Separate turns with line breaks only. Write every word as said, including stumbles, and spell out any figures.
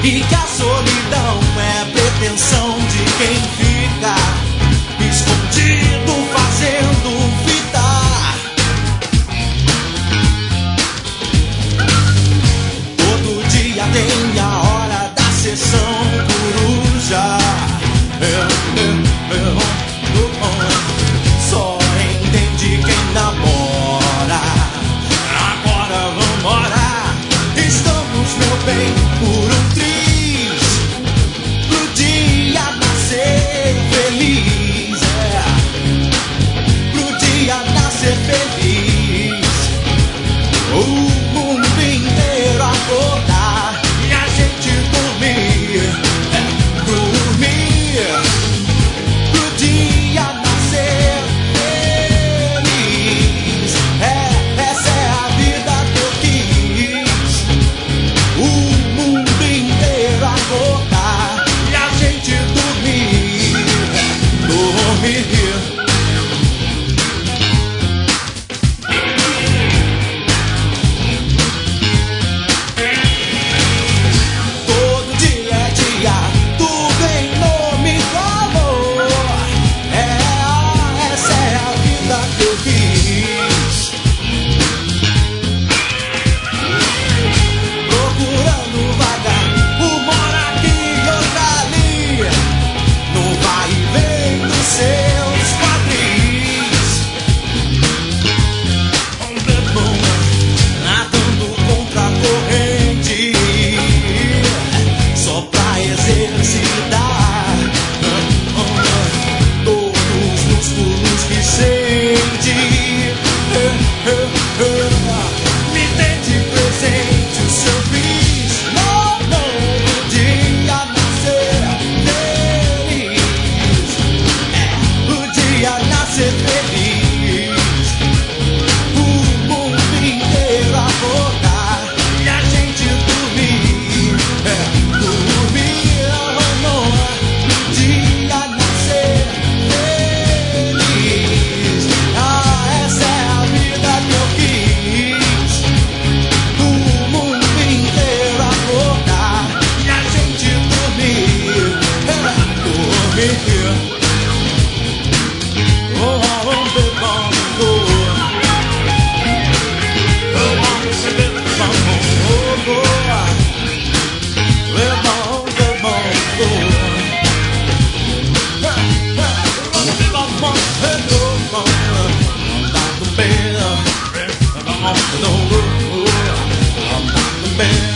e que a solidão é pretensão de quem fica escondido fazendo fita. Todo dia tem a hora da sessão coruja. Eu, eu, eu, eu, só entende quem namora. Agora vambora, estamos, meu bem, por um triz, pro dia nascer feliz, é, pro dia nascer feliz, o mundo inteiro acordar e a gente dormir, é, dormir, pro dia nascer feliz, é, essa é a vida que eu quis, o mundo inteiro acordar e a gente dormir, dormir. Todo dia é dia, tudo em nome do amor. É, essa é a vida que eu quis. Procurando vaga, uma aqui e outra ali, no vai e vem dos seus quadris. Nadando contra a corrente, só pra exercitar todos os músculos que sente. Me dê de presente o seu bis, no novo dia nascer feliz, é, o dia nascer feliz, o mundo inteiro acordar e a gente dormir, é, dormir, no dia nascer feliz. Ah, essa é a vida que eu quis, o mundo inteiro acordar e a gente dormir, é, dormir. Oh, oh, oh, bebão, oh, oh, oh, bebão, oh, oh, bebão, bebão, oh, bebão, bebão, bebão,